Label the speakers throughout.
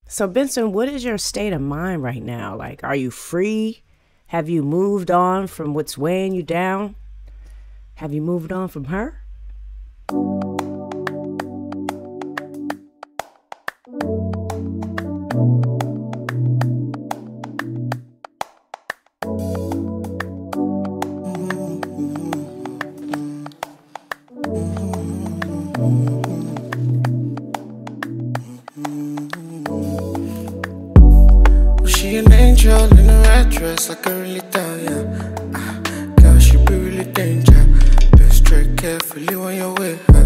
Speaker 1: So, Benson, what is your state of mind right now? Like, are you free? Have you moved on from what's weighing you down? Have you moved on from her?
Speaker 2: She an angel in a red dress, like I really thought, yeah. Girl, she be really danger. Best tread carefully when you're with her.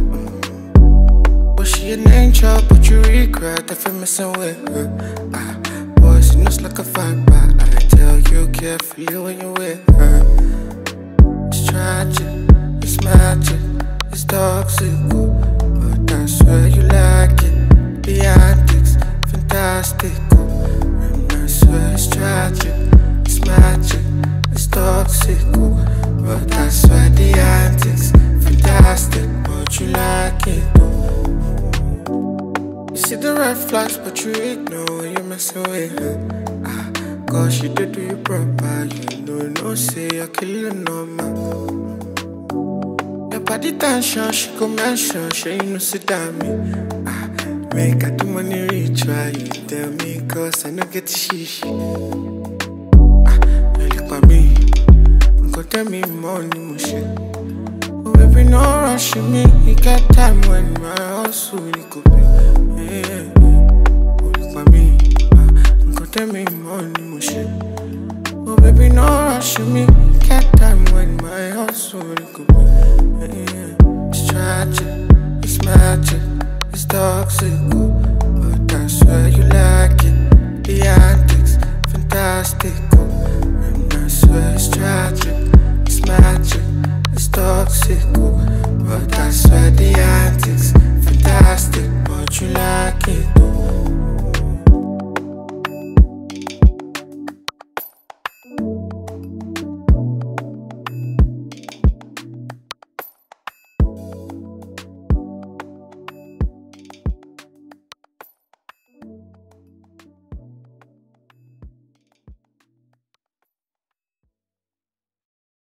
Speaker 2: Was she an angel, but you regret if you're messing with her. Boy, she knows like a viper. I tell you carefully when you're with her. It's tragic, it's magic, it's toxic, but I swear you like it. The antics, fantastic. I swear it's tragic, it's magic, it's toxic, but I swear the antics, fantastic, but you like it. You see the red flags, but you ignore when you're messing with her. Cause she did do you proper, you know, no say you're killing no man. Your body tension, she go mention, she you know sit down me. Make I do money retry, you tell me cause I no get shishi. You look at me, go tell me money mushy. Oh baby no rushing me, you got time when my hustle you go pay. Yeah. Oh look at me, go tell me money mushy. Oh baby no rushing me, you got time when my hustle you go pay. Yeah. It's tragic, it's magic. It's toxic, but I swear you like it. The antics, fantastic, and I swear it's tragic, it's magic, it's toxic, but I swear the antics, fantastic, but you like it.